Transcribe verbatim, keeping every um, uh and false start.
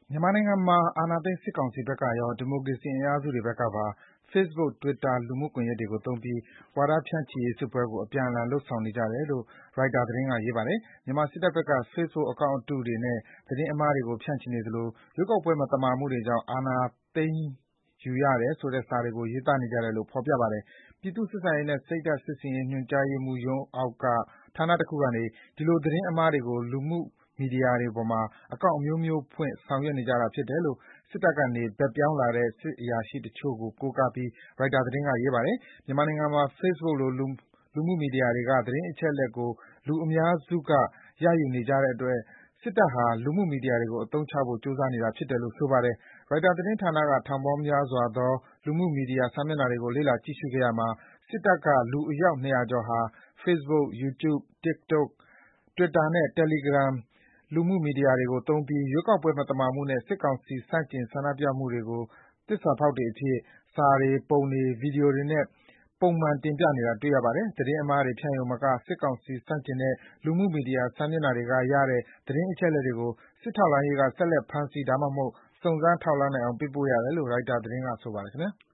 မြန်မာနိုင်ငံမှာ အာဏာသိမ်း စစ်ကောင်စီဘက်ကရော ဒီမိုကရေစီအင်အားစုတွေဘက်ကပါ Facebook, Twitter လူမှုကွန်ရက်တွေကိုသုံးပြီး ဝါဒဖြန့်ချိရေးစစ်ပွဲကို အပြန်အလှန် လုပ်ဆောင်နေကြတယ်လို့ ရိုက်တာသတင်းက ရေးပါတယ်။ မြန်မာစစ်တပ်ဘက်က Facebook အကောင့်အတုတွေနဲ့ သတင်းအမှားတွေကို ဖြန့်ချိနေသလို ရွေးကောက်ပွဲ မသမာမှုတွေကြောင့် အာဏာသိမ်းယူရတယ်ဆိုတဲ့ စာတွေကို ရေးသားနေကြတယ်လို့ ဖော်ပြပါတယ်။ ပြည်သူ့ဆက်ဆံရေးနဲ့ စိတ်ဓါတ်စစ်ဆင်ရေး ညွှန်ကြားရေးမှူးရုံးအောက်က ဌာနတခုကနေ ဒီလို သတင်းအမှားတွေကို လူမှုမီဒီယာတွေပေါ်မှာ အကောင့်အမျိုးမျိုးဖွင့် ဆောင်ရွက်နေကြတာဖြစ်တယ်လို့ စစ်တပ်ကနေ ဘက်ပြောင်းလာတဲ့ စစ်အရာရှိတချို့ကို ကိုးကားပြီး ရိုက်တာသတင်းက ရေးပါတယ်။ မြန်မာနိုင်ငံမှာ Facebook လို လူမှုမီဒီယာတွေက သတင်းအချက်အလက်ကို လူအများစုက ရယူနေကြတဲ့အတွက် စစ်တပ်ဟာ လူမှုမီဒီယာတွေကို အသုံးချဖို့ ကြိုးစားနေတာဖြစ်တယ်လို့ ဆိုပါတယ်။ ရိုက်တာသတင်းဌာနက ထောင်ပေါင်းများစွာသော လူမှုမီဒီယာ စာမျက်နှာတွေကို လေ့လာကြည့်ရှုခဲ့ရာမှာ စစ်တပ်က လူအယောက် ၂၀၀ ကျော်ဟာ Facebook, YouTube, TikTok, Twitter နဲ့ Telegram လူမှုမီဒီယာတွေကိုသုံးပြီး ရွေးကောက်ပွဲ မသမာမှုနဲ့ စစ်ကောင်စီဆန့်ကျင် ဆန္ဒပြမှုတွေကို သစ္စာဖောက်တွေအဖြစ် စာတွေ၊ ပုံတွေ၊ ဗွီဒီယိုတွေနဲ့ ပုံမှန်တင်ပြနေတာ တွေ့ရပါတယ်။ သတင်းအမှားတွေ ဖြန့်ရုံမက စစ်ကောင်စီဆန့်ကျင်တဲ့ လူမှုမီဒီယာ စာမျက်နှာတွေကရတဲ့ သတင်းအချက်အလက်တွေကို စစ်ထောက်လှမ်းရေးက ဆက်လက်ဖမ်းဆီး ဒါမှမဟုတ် စုံစမ်းထောက်လှမ်းနိုင်အောင် ပေးပို့ရတယ်လို့ ရိုက်တာသတင်းက ဆိုပါတယ်။